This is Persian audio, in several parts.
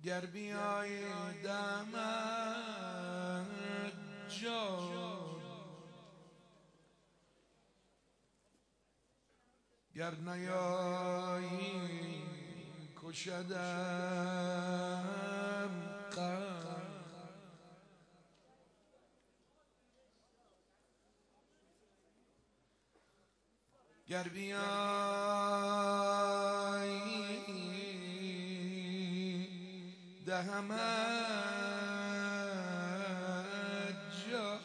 گر بیایی دمت جان، گر نیایی کشدم غم. گر بیایی دهمت جان،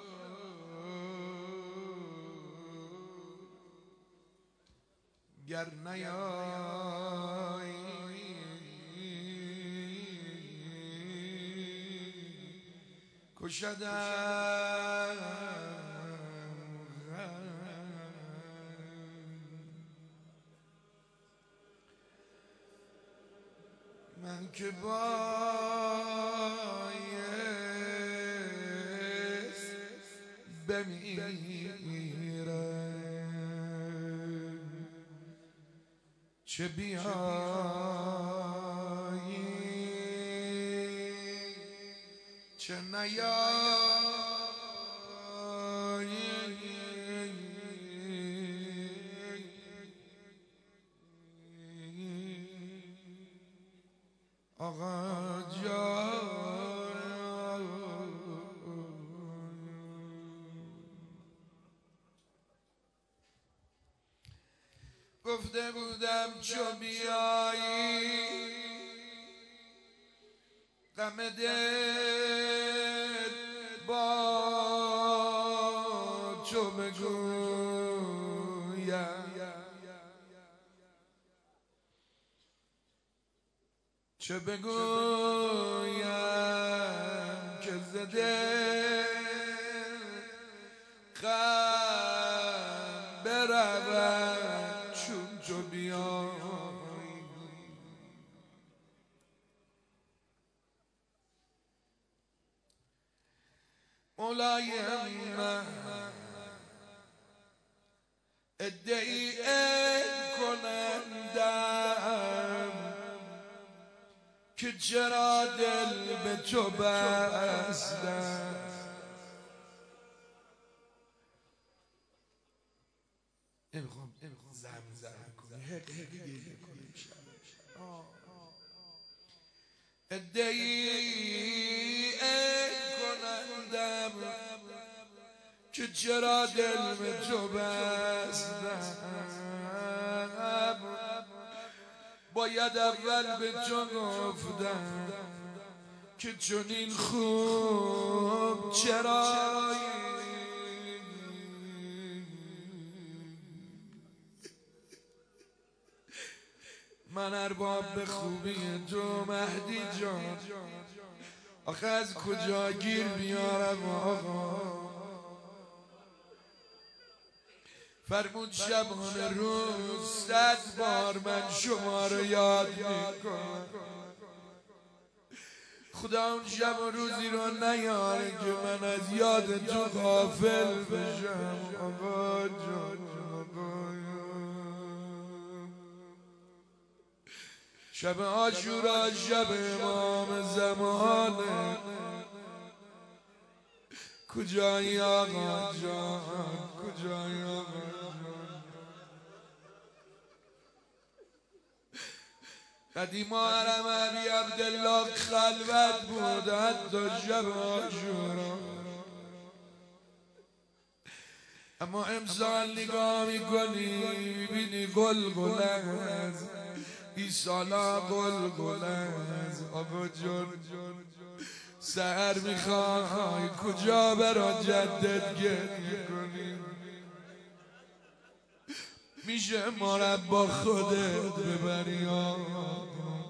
گر نیایی کشدم من که بایست بمیرم، چه بیایی چه نیایی. آقا جان گفته بودم چو بیایی غم دل با تو بگویم، چه بگویم که ز دل غم برود چون تو بیایی. مولای من ادعی کنندم که چرا دل به تو بستم، نمیخوام زمزمه کنی، حقیقی گریه کنی. ادعی کنندم که چرا دل به تو بستم، باید اول به تو گفتم که چنین خوب چرایی. من ارباب به خوبی تو مهدی جان، آخه از کجا گیر بیارم آقا؟ فرمود شبانه روز 100 بار من شما رو یاد میکنم. خدا اون شب و روزی رو نیاره که من از یاد تو غافل بشم. آقا جان شب عاشورا شب امام زمانه، کجایی آقا جان کجایی آقا جان؟ قدیما حرم ابی عبدالله خلوت بود حتی شب عاشورا، اما امسال نگاه میکنی میبینی گلگله است، ایسالا گلگله است. آقا جان سحر میخوای کجا برا جدت گریه کنی؟ میشه ما رو با خودت ببری آقا؟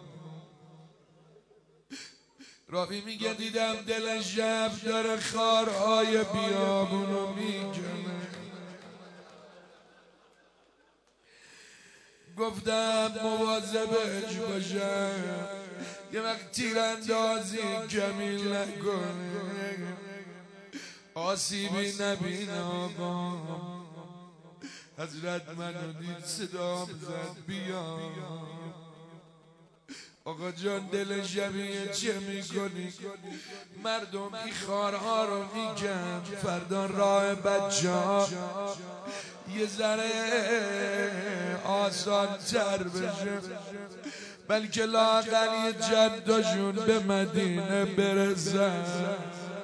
راوی میگه دیدم دل شب داره خارهای بیابونو میکنه، گفتم مواظبش باشم یه وقت تیراندازی کمیل نکنه، آسیبی نبینه آقا. حضرت منو دید صدام زد بیا، آقا جان دل شبیه چه میکنی؟ مردم این خارها رو میگن فردا راه بچه ها یه ذره آسان تر بشه، بلکه لااقل یه جداشون به مدینه برسن.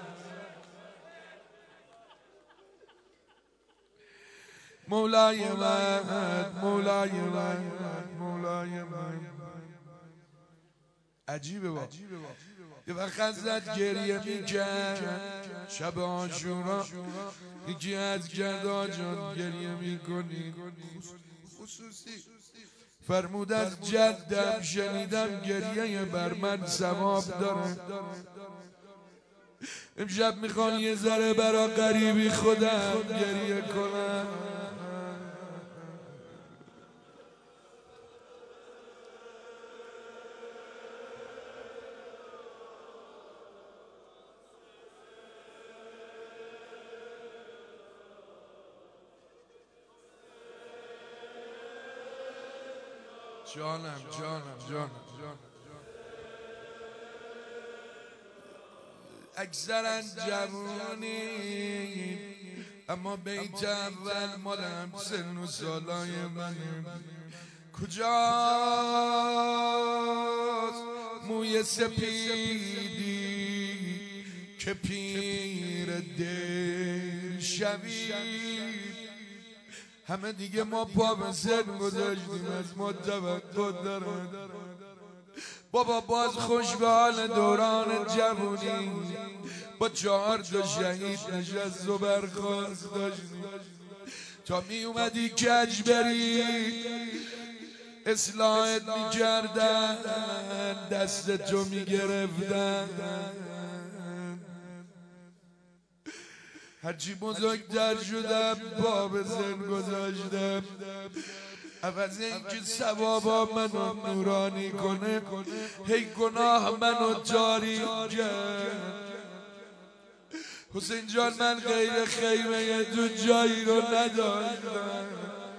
مولای من، مولای من، مولای من. عجیبه با یه وقت ازت گریه میکرد شب عاشورا، یکی از گردا جان گریه میکنی خصوصی فرمود از جدم شنیدم گریه بر من ثواب داره. امشب میخوان یه ذره برا قریبی خودم گریه کنم. جانم اکثرا جوونی اما بیت اول مالم سن و سالای منه. کجاست موی سپیدی که پیر دل شوید؟ همه دیگه ما پا به سن گذاشتیم، از ما توقع دارن. بابا باز خوش به حال دوران جوونی با 4 تا شهید نشست و برخواست داشتیم. تا می اومدی کج بری اصلاحت می کردن، دست تو می گرفتن. هرچی بزرگتر شدم پا به سن گذاشتم، عوض اینکه ثوابا منو نورانی کنه هی گناه منو جاری کرد. حسین جان من غیر خیمه تو جایی رو نداشتم،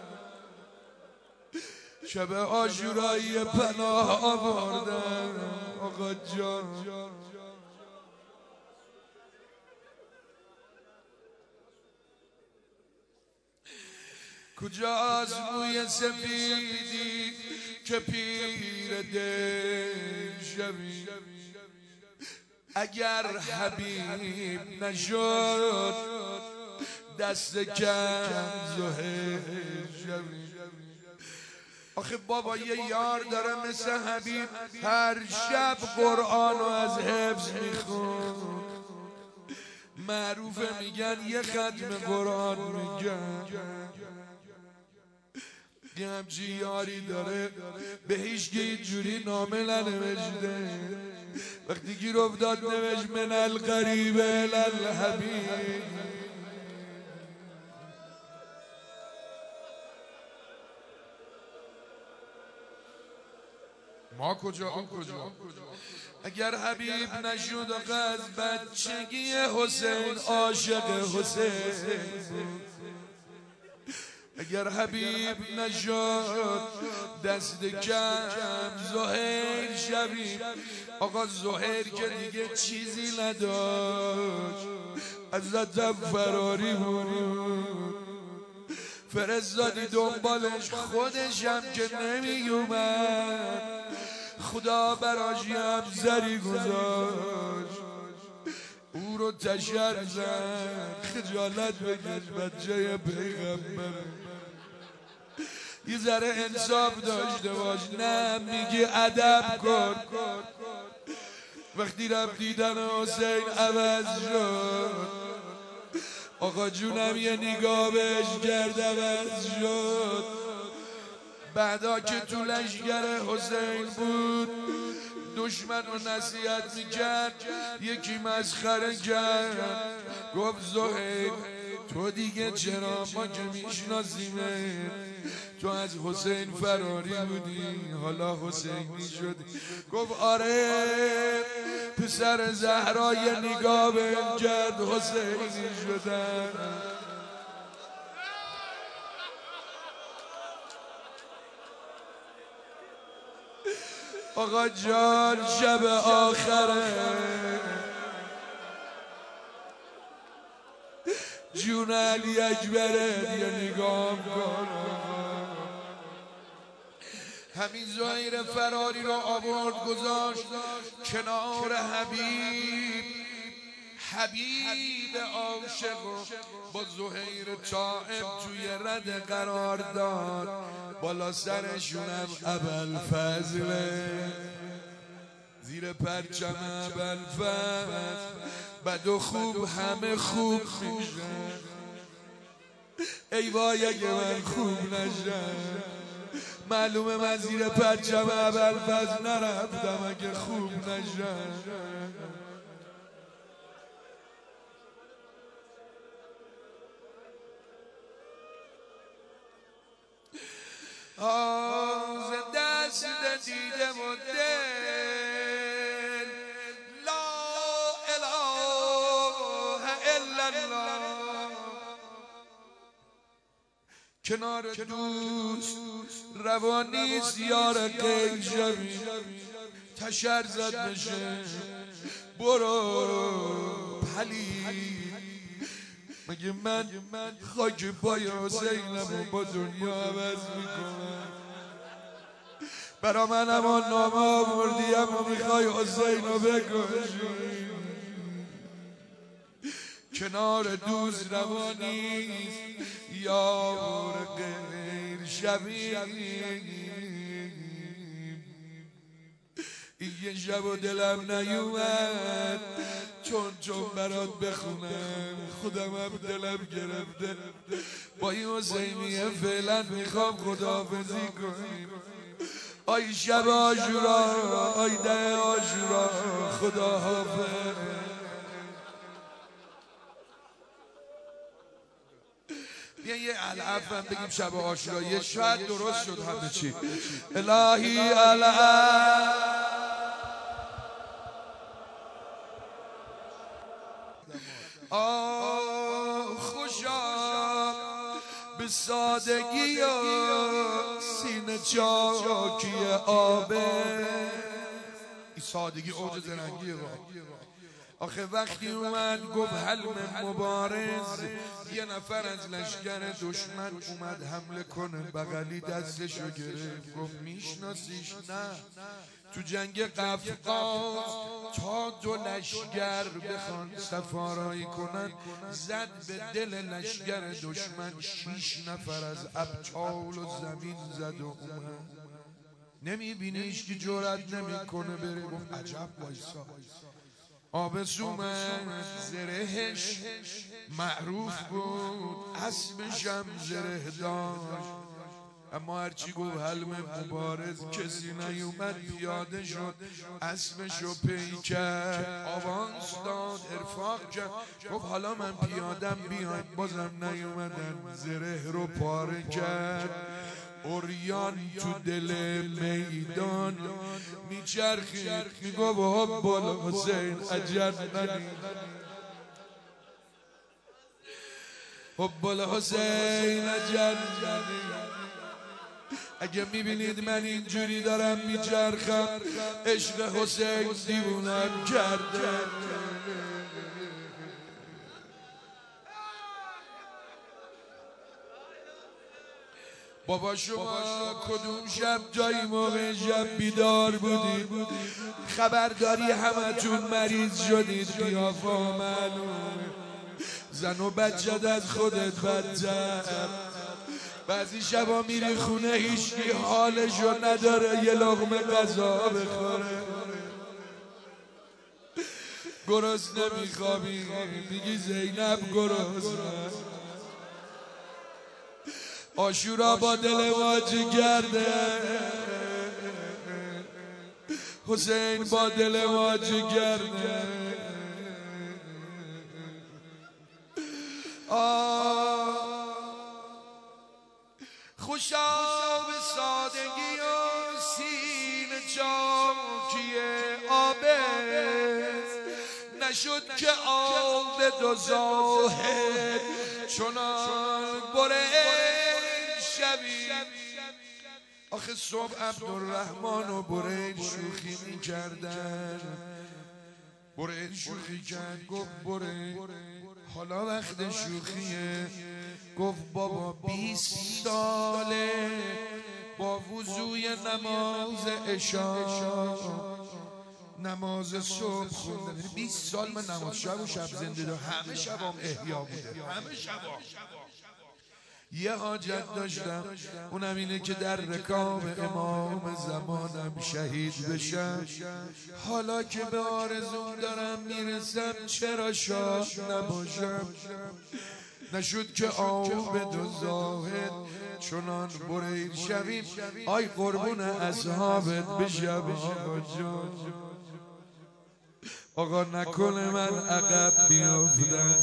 شب عاشورایی پناه آوردم. آقا جان کجاست موی سپیدی که پیر دل شوید؟ اگر حبیب نشد دست کم زهر شوید. آخه بابا یه یار داره مثل حبیب هر شب قرآنو از حفظ میخون، معروفه میگن یه ختم قرآن میگن. یه همچی یاری داره به هیچ جوری نامه ننوشته، وقتی گیر افتاد نوشت من القریب الالحبیب. ما کجا اون کجا؟ اگر حبیب نشد آقا از بچگی حسین عاشق حسین، اگر حبیب نشد دست کم زهیر شوید. آقا زهیر که دیگه چیزی نداشت، ازتم فراری بود، فرستادی دنبالش خودشم که نمی اومد، خدا براش هم زری گذاشت، او رو تشر زد. خجالت بکش بچه پیغمبر، یه ذره انصاف داشته باش. نه میگی ادب کن. وقتی رفت دیدن حسین عوض شد، آقا جونم یه نگاه بهش کرد عوض شد. بعدا که تو لشگر حسین بود دشمن و نصیحت میکرد، یکی مسخره کرد، گفت زهیر تو دیگه چرا، ما که میشناسیمه، تو از حسین فراری بودی حالا حسینی شدی. گفت آره پسر زهرا یه نگاه بهم کرد حسینی شدن. آقا جان شب آخره جون علی اکبره یا نگاه کن همین زهیر فراری را آورد گذاشت کنار حبیب عاشق با زهیر طائب توی رد قرار داد بالا سرشونم ابوالفضله زیر پرچم ابوالفضل بد و خوب همه خوب میشن ای وای اگه من خوب نشم معلومه من زیر پرچم ابوالفضل نرفتم اگه خوب نشم زنده است دیده و دل لا اله الا الله کنار دوست روانی زیار غیر شوی تشر زد بشه برو پلی مگه من خاک پای حسینم با دنیا عوض میکنم برا من اما نامه آوردیم و میخوای حسین رو بکشی کنار دوست روانیست یار غیر شبیه این یه شب و دلم نیومد چون برات بخونم خودم هم دلم گرفته با این حسینیه فعلا میخوام خداحافظی کنیم آی شب عاشورا آی ده عاشورا خداحافظ بیا یه العفو هم بگیم شب عاشورا یه شاید درست شد همه چی الهی العفو خوشا به سادگی و سینه چاکی آبه این سادگی اوج زرنگیه آخه وقتی اومد گفت حلم مبارز یه نفر از لشکر دشمن اومد حمله کنه بغلی دستشو گرفت گفت میشناسیش نه تو جنگ قفقاز تا دو لشکر بخوان سفارایی کنن زد به دل لشکر دشمن 6 نفر از ابطال و زمین زد و اومد نمیبینیش که جرأت نمیکنه بره گفت عجب وایسا آبس اومد زرهش معروف بود اسبش هم زره داشت اما هرچی گفت حلم مبارز کسی نیومد پیاده شد اسبشو پی کرد آوانس داد ارفاق کرد گفت حالا من پیادم بیاید بازم نیومدن زره رو پاره کرد اوریان تو دل میدان میچرخید میگفت حب حسین اجرنی حب حسین اجرنی اگه میبینید من اینجوری دارم میچرخم عشق حسین دیوونم کرده بابا شما کدوم شب جایی موقع شب بیدار بودید خبرداری همتون مریض شدید قیافه معلومه زن و بچت از خودت بدتر بعضی شبا میری خونه هیچکی حالشو نداره یه لقمه غذا بخوره گرسنه نمیخوابی میگی زینب گرسنه عاشورا با دل ما جگرده حسین با دل ما جگرده خوشا به سادگی و سینه چاکی آبه نشد که آب دو زاهد چنان بره شبی آخه صبح عبدالرحمن و برید شوخی میکردن. برید شوخی کرد گفت برید حالا وقت شوخیه. گفت بابا 20 ساله با وضوی نماز عشا نماز صبح خوندم. 20 سال من نماز شب و شب زنده دارم، همه شبام احیا بوده، همه شبام. یه حاجت داشتم، اونم اینه که در رکاب امام زمانم شهید بشم. حالا که به آرزوم دارم میرسم چرا شاد نباشم. نشد که آب دو زاهد چنان برید شویم. آی قربون اصحابت بشم آقا جان. آقا نکنه من عقب بیافتم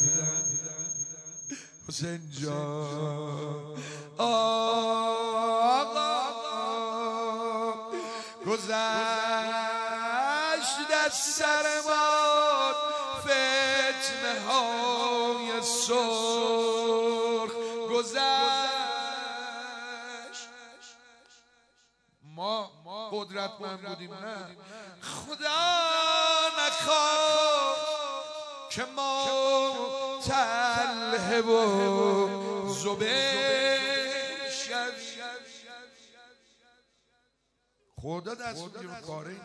حسین جان. آقا گذشت از سر ما فتنه های سرخ. گذشت ما قدرتمند بودیم نه خدا نخواد که ما تله و زبیر شویم. خدا دست بگیر کاری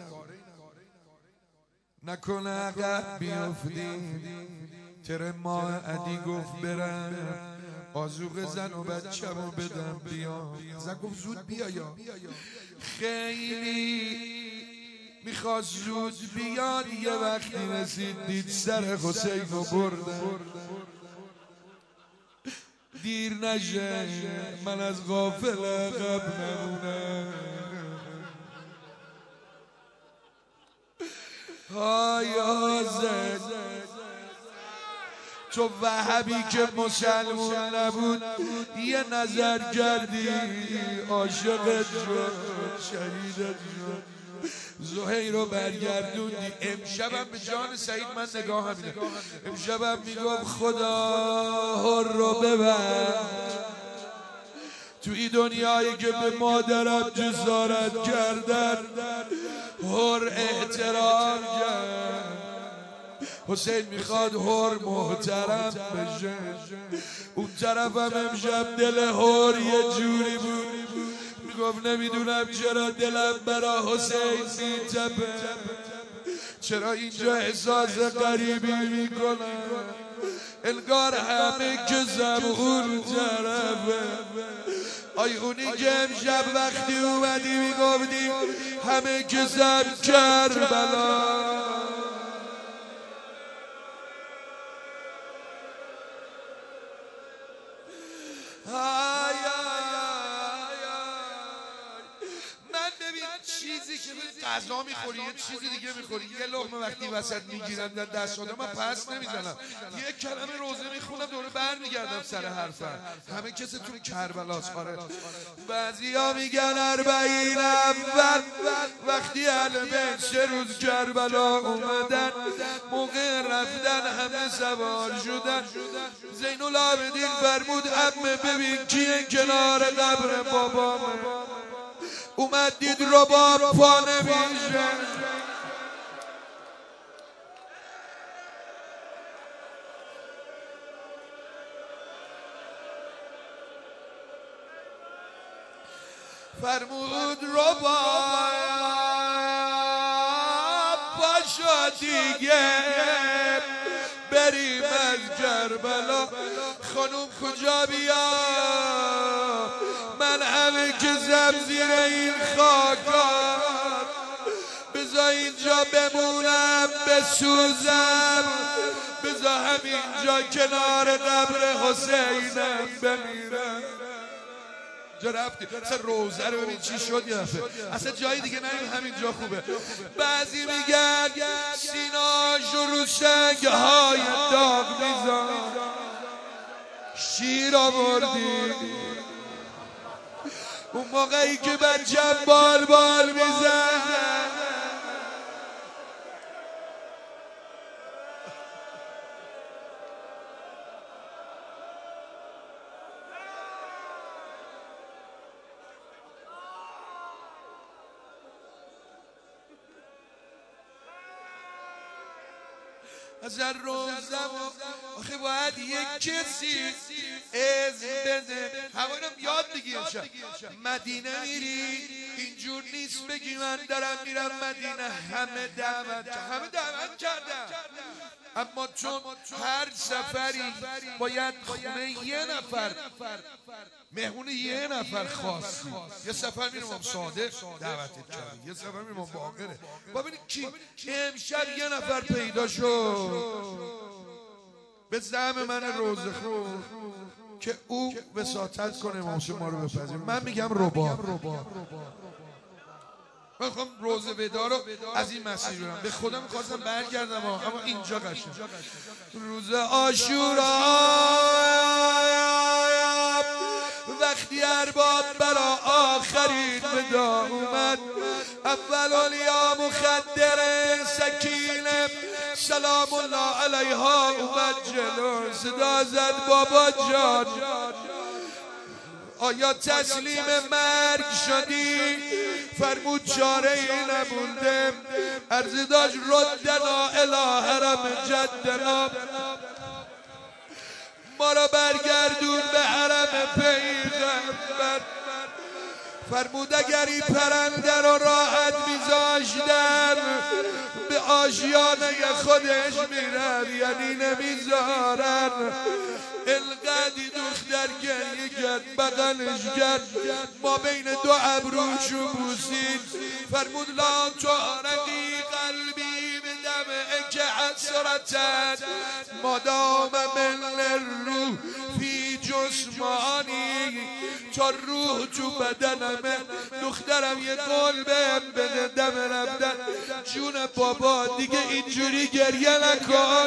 نکنه عقب بیافتیم. تر ماه عدی گفت برم آذوقه زن و بچه‌مو بدم بیام. زن گفت زود بیا یا خیلی میخواست زود بیاد. یه وقتی رسید دید سر حسین رو بردن. دیر نشه من از غافل عقب نمونم. آیا زن تو وهبی که مسلمون نبود یه نظر کردی عاشقت شد شهیدت شد زهیر رو برگردوندی. امشبم به جان سعید من نگاه همینه. امشبم میگم خدا هر رو ببر توی دنیایی که به مادرم جسارت کردن هر احترام کرد. حسین میخواد هر محترم بشه. اون طرفم امشب دل هر یه جوری بود میگفت نمیدونم چرا دلم برا حسین میتپه، چرا اینجا احساس غریبی میکنم، انگار همه که زبون طرفه. آی اونی که امشب وقتی اومدی میگفتی همه که زب کربلا. چیزی که غذا میخوری یه چیزی دیگه میخوری، یه لقمه وقتی وسط میگیرم در دست آدم من پس نمیزنم، یه کلمه روزه میخونم دوره بر میگردم سر حرفم. همه کسی تو کربلاست. آره بعضی ها میگن 40 اول وقتی اهل بیت 3 روز کربلا اومدن، موقع رفتن همه سوار شدن. زین العابدین فرمود عمه ببین کیه کنار قبر بابامه. اومد دید رباب پا نمیشه. فرمود رباب پاشو دیگه بریم از کربلا. خانوم کجا بیا من همه که زم زیر این خاکار، بذار اینجا بمونم بسوزم، بذار همینجا کنار قبر حسینم بمیرم. جا رفتی اصلا روزه رو ببین چی شد یه دفعه، اصلا جایی دیگه نریم همینجا خوبه. بعضی میگن سیناشو رو سنگ‌های داغ میذار، شیر آوردی اون موقعی که بچم بال بال میزن. از روزم آخه باید یک کسی از بده. همه اینم یاد بگیر. مدینه میری اینجور نیست بگی من دارم میرم مدینه. همه دعوت کردن، اما چون هر سفری باید خونه یه نفر، مهمون یه نفر خاص. یه سفر میرم ساده دعوتت کردم، یه سفر میرم باقره. ببینید کی امشب یه نفر پیدا شد به زعم من روزخون که او وساطت کنه امام حسین ما رو بپذیر. من میگم رباب. من میخوام روز ودا رو از این مسیر برم. به خدا میخواستم برگردم اما اینجا قشنگ. روز عاشورا وقتی ارباب برا آخرین ودا اومد، اول اولیا مخدر سکینه سلام الله علیها اومد جلو، صدا زد بابا جان آیا تسلیم مرگ شدی؟ فرمود چاره ای نمونده. عرض داشت ردنا الی حرم جدنا، ما را برگردون به حرم پیغمبر. فرمود اگر این پرنده رو راحت میذاشتن به آشیانه خودش میرن، یعنی نمیذارن. القدی دختر گریه کرد، بغلش کرد، ما بین دو ابروشو بوسید. فرمود لا تحرقی قلبی به دمعک حسرتن مادام من الروح فی جسمانی، تا روح تو بدنمه. دخترم یه قول بهم بده دم رفتن. جون بابا دیگه اینجوری گریه نکن،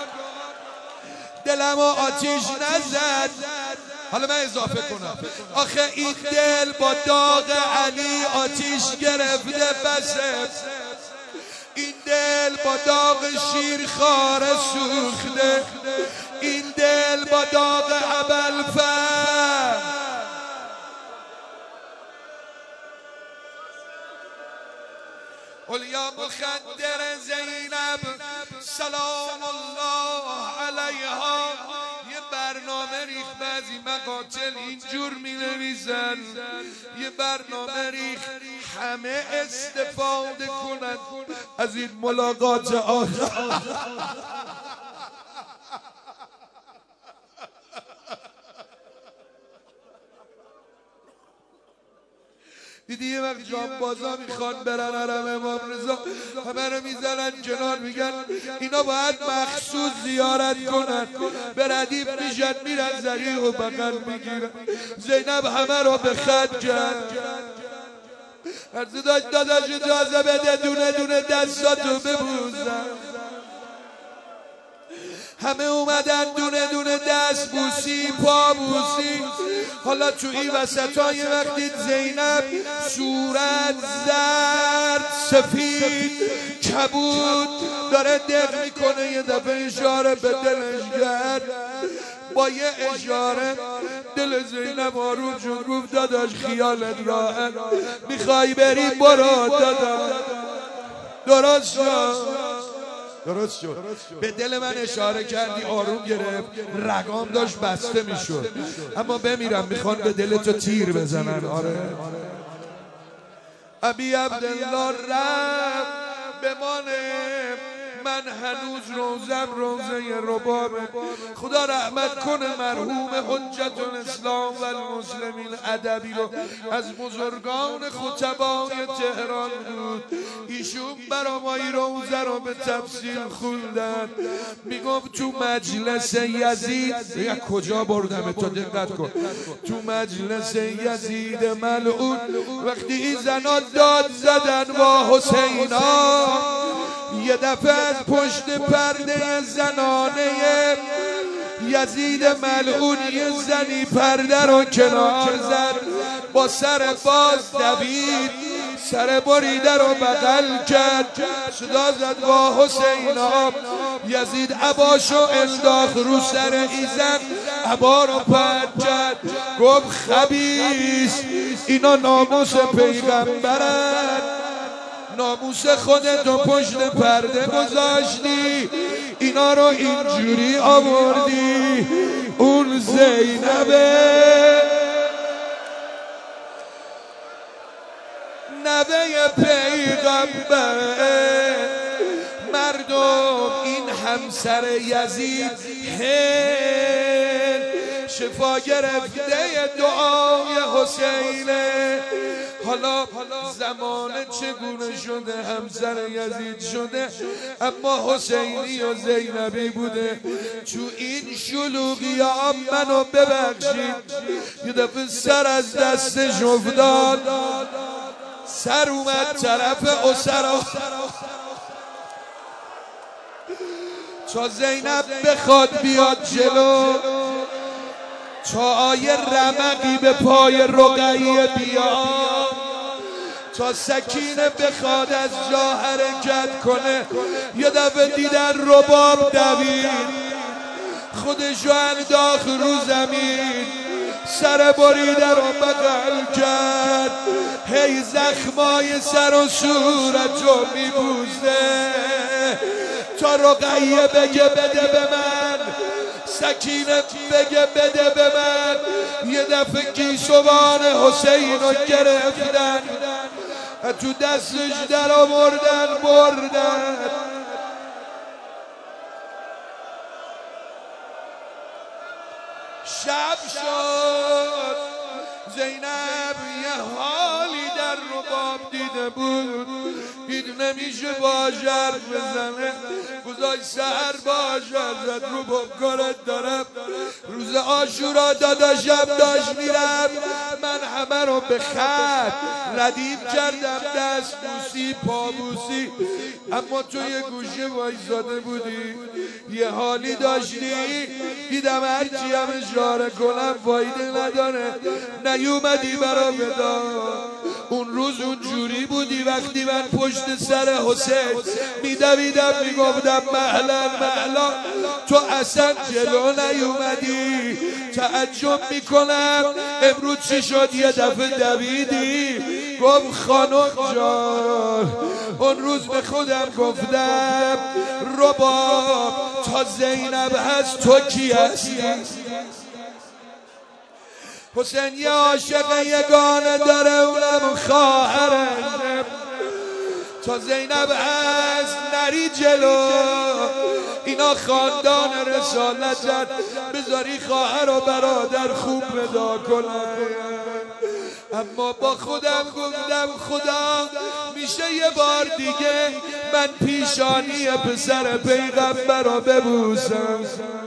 دلمو آتیش نزد. حالا من اضافه کنم، آخه این دل با داغ علی آتیش گرفته بسه. این دل با داغ شیرخواره سوخته. این دل با داغ ابوالفضل. اولیا مخدر زینب سلام الله علیها یه برنامه ریخ. بعضی مقاتل اینجور می نویسن یه برنامه ریخ همه استفاده کنن از این ملاقات آخر. دیدی یه وقت جانبازا میخوان برن حرم امام رضا، همه رو میزنن کنار، میگن اینا باید مخصوص زیارت کنن. به ردیف میشن میرن ذریع و بغل میگیرن. زینب همه رو به خط کرد. عرض داشت داداش اجازه بده دونه دونه دستاتو ببوزن. همه اومدن دونه دونه دست بوسی، پا بوسی. حالا تو این وسطای وقتی زینب صورت زرد سفید کبود داره دق میکنه، یه دفعه اشاره به دلش کرد. با یه اشاره دل زینب آروم شد. گفت داداش خیالت راحت، میخوای بری برو داداش. درست شد. به دل من اشاره کردی آروم گرفت. رگام داشت بسته میشد. اما بمیرم میخوان به دل تو تیر بزنن. آره ابی عبدالله رب بمانه. من هنوز روزم روزه ربابه. خدا رحمت کنه مرحوم حجت الاسلام و المسلمین ادبی رو، از بزرگان خطبای تهران بود. ایشون برا ما این روزه رو به تفصیل خوندن. میگفت تو مجلس یزید، یا کجا بردم تو دقت کن، تو مجلس یزید ملعون وقتی این زنان داد زدن با حسینا، یه دفعه از پشت پرده زنانه یزید ملعون یه زنی پرده رو کنار زد، با سر باز دوید، سر بریده رو بغل کرد، صدا زد با حسینا. یزید عباشو انداخت رو سر ایزن، عبا رو پرد کرد. گفت خبیث اینا ناموس پیغمبرن. ناموس خودتو پشت پرده گذاشتی، اینا رو اینجوری آوردی. اون زینبه نوه پیغمبر، مردم این همسر یزید هند شفا گرفته دعای حسینه. حالا زمانه چگونه شده همسر یزید شده، اما حسینی و زینبی بوده. تو این شلوغی ها منو ببخشید، یه دفعه سر از دستش افتاد، سر اومد طرف اسرا. تا زینب بخواد بیاد جلو، تا آیه رمقی به پای رقیه بیاد، تا سکینه بخواد از جا حرکت کنه، یه دفعه دیدن رباب دوید، خودشو انداخت رو زمین، سر بریده رو بغل کرد، هی زخمای سر و صورتو میبوزه تا رقیه بگه بده به من، سکینه بگه بده به من. یه دفعه گیسوان حسین رو گرفتن، تو دستش در آوردن بردن. شب شد، زینب یه حالی در رباب دیده بود، دید نمیشه باش حرف بزنه، گذاشت سحر باش زد. رباب کارت دارم، روز عاشورا داداشم داشت میرم، من همه رو به خط ردیف کردم، دست بوسی پا بوسی، اما تو یه گوشه وایساده بودی، یه حالی داشتی، دیدم هرچی هم اشاره کنم فایده نداره، نیومدی برا ودا. اون روز اون جوری بودی وقتی من پشت سر حسین میدویدم میگفتم مهلا مهلا، تو اصلا جلو نیومدی. تعجب میکنم امروز چی شد یه دفعه دویدی. گفت خانم جان، اون روز به خودم گفتم رباب تا زینب هست تو کی هستی؟ حسین یه عاشق یگانه داره، اونم خواهرش. تا زینب هست نری جلو، اینا خاندان رسالتن، بذاری خواهر و برادر خوب پیدا کنن. اما با خودم گفتم خدا میشه یه بار دیگه من پیشانی پسر پیغمبر رو ببوسم.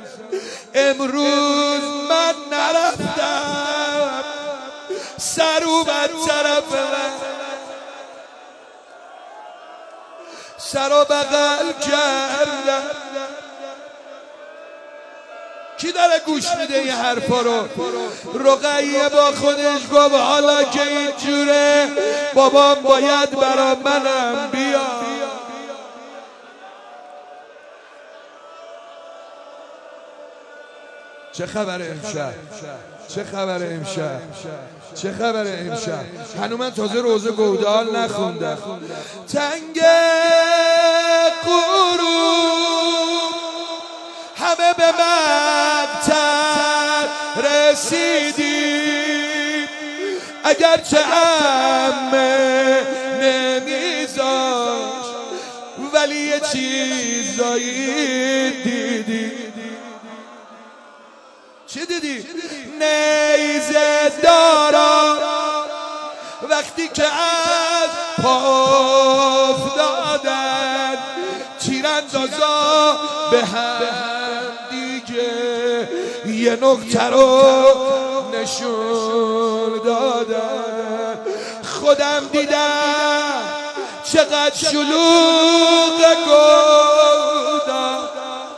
امروز من نرفتم، سر اومد طرف من، سر و بغل کردم. کی داره گوش میده یه حرفا رو؟ رقیه با خودش گفت حالا که اینجوره بابام باید برا منم بیاد. چه خبره امشب؟ چه خبره امشب؟ چه خبره امشب؟ هنو من تازه روزه گودال نخوندم. تنگ غروب همه به مقتل رسیدیم، اگرچه همه نمیذاش ولی یه چیزایی دیدی. چی دیدی؟ نیزه دارا وقتی که از پا افتادن، تیراندازا به هم دیگه یه نقطه رو نشون دادن. خودم دیدم چقدر شلوغ گودم،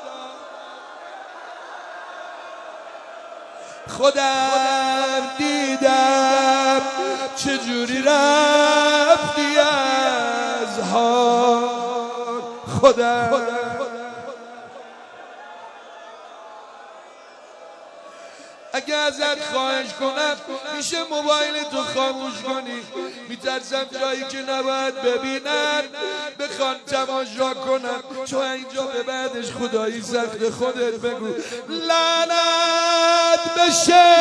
خودم دیدم چجوری رفتی از حال. خودم اگه ازت خواهش کنم میشه موبایل تو خاموش کنی؟ میترسم جایی که نباید ببینن بخوان تماشا کنن، چون اینجا به بعدش خدایی سخت. خودت بگو لعنت بشه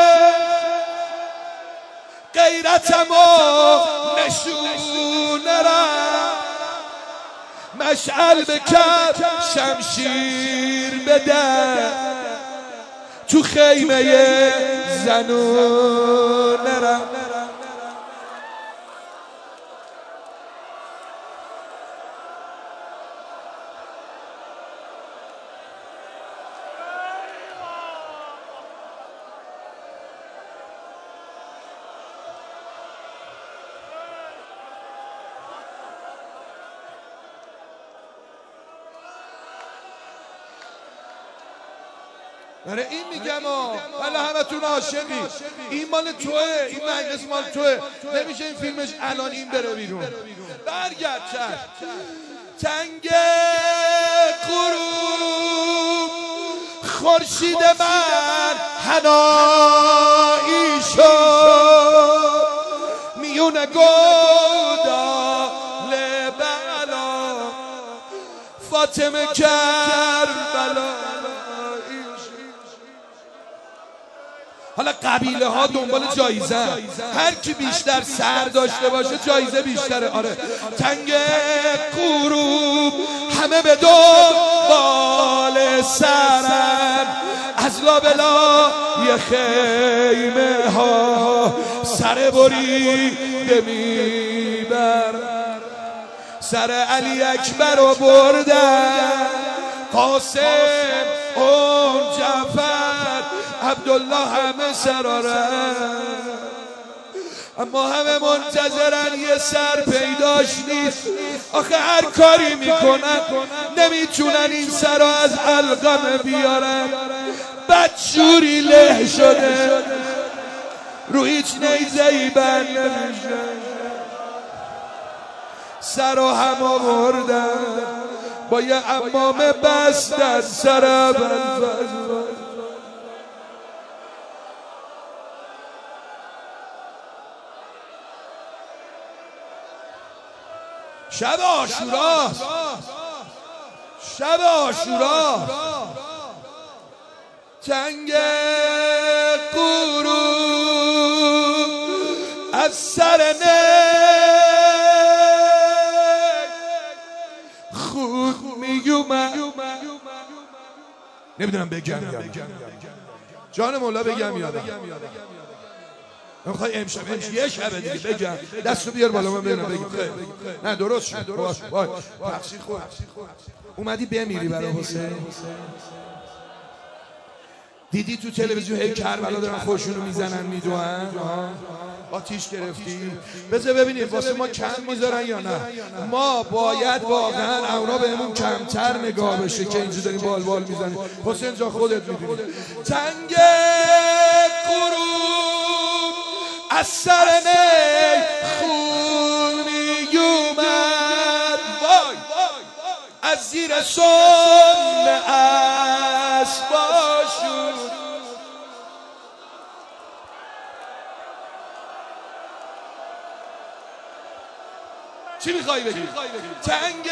غیرتمو نشونه را مشعل بکر شمشیر بده تو خیمه زنونه را. آره این میگم ولی همتون عاشقی، این مال توه، این مجلس مال توه، نمیشه این فیلمش الان این بره بیرون. برگرد تنگ غروب خورشید من حنایی شد میون گودال بلا فاطمه کربلا. حالا قبیله ها دنبال جایزه، هر کی بیشتر سر داشته باشه جایزه بیشتره. آره تنگ غروب همه به دنبال سرن، از لابلا یه خیمه ها سر بریده میبر، سر علی اکبر رو بردن، قاسم اون جعفر عبدالله همه سرارن، اما همه منتظرن یه سر پیداش نیست. آخه هر کاری میکنن نمیتونن این سر از علقمه بیارن، بدجوری له شده رو هیچ نیزه‌ای بند نمیشه، سر و هم آوردن با یه عمامه بستن سر بلفظ. شب عاشورا، شب عاشورا تنگ غروب از سر خود میومد. نمیدونم بگم جان مولا بگم یادم میخوای امشب یه شب دیگه بگم دستو بیار بالا من ببینم بگم خیر نه درست شد وای تقصیر خود اومدی بمیری برای حسین. دیدی تو تلویزیون هی کربلا دارن خودشونو میزنن میدوئن، آتیش گرفتی؟ بذار ببینیم واسه ما کم میذارن یا نه. ما باید واقعا اونا بهمون کمتر نگاه بشه که اینجا داریم بال میزنیم. حسین جان خودت میدونی تنگ غروب از سر نی خون میومد، وای از زیر سم اسباشون. چی میخوایی بگی؟ تنگ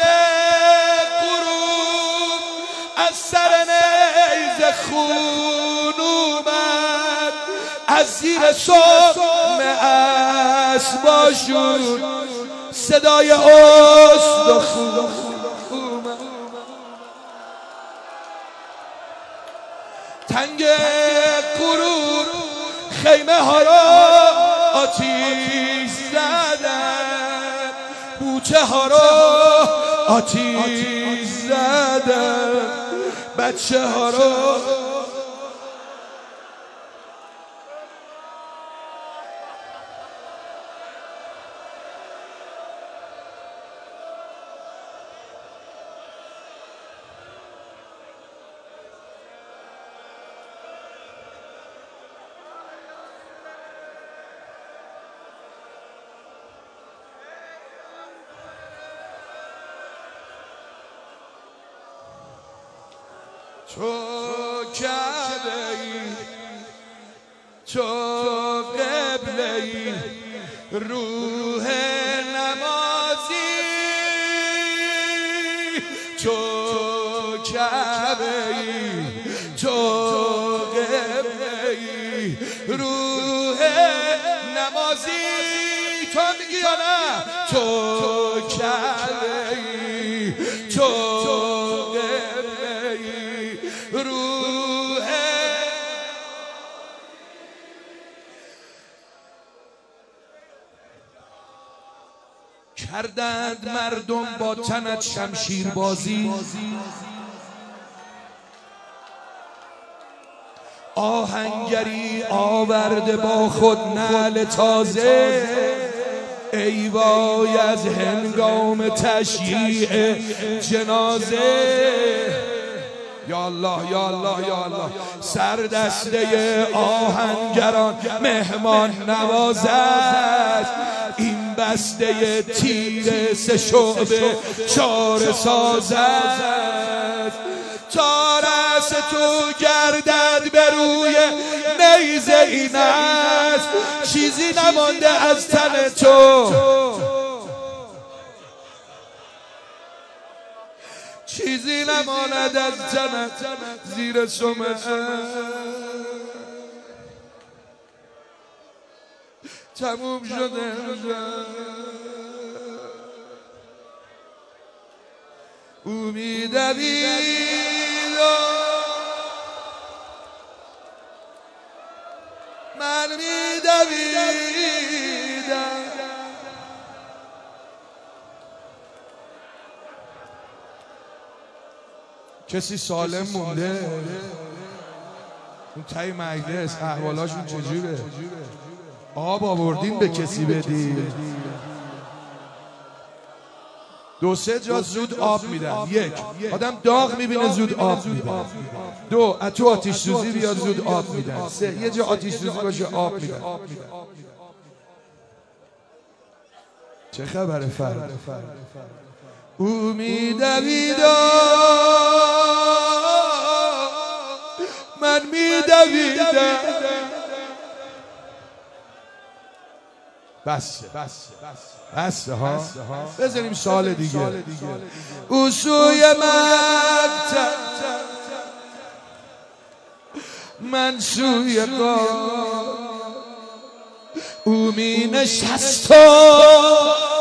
غروب از سر نیز خون اومد، از زیر سم اسباشون صدای استخون اومد. تنگ غروب خیمه ها را آتیش زدن، بوچه ها را آتیش زدن، بچه ها را تو کعبه ای تو قبله روح نمازی، تو کعبه تو قبله روح نمازی. تو میگی یا نه؟ تو کعبه تو قبله روح. کردند مردم با تنت شمشیر بازی، آهنگری آورده با خود نعل تازه. ای وای از هنگام تشییع جنازه. یا الله یا الله یا الله. سردسته آهنگران مهمان نوازد، این بسته تیر سه شعبه چاره سازد. تا رأس تو گردد به روی نیزه این است، چیزی نمانده از تن تو، چیزی نماند از تن زیر سمه. تموم شده امید من میدویدم. کسی سالم مونده؟ اون تای مجلس احوالاشون چجوره؟ آب آوردین به کسی بدید؟ دو سه جا زود آب میدن. یک، آدم داغ میبینه زود آب میدن. دو، تو آتیش سوزی بیاد زود آب میدن. سه، یه جا آتیش سوزی باشه آب میدن. چه خبره فرد؟ امید من میدویدم. بس ها، بذاریم سال دیگه. او سوی مقتل من سوی قار، او می نشست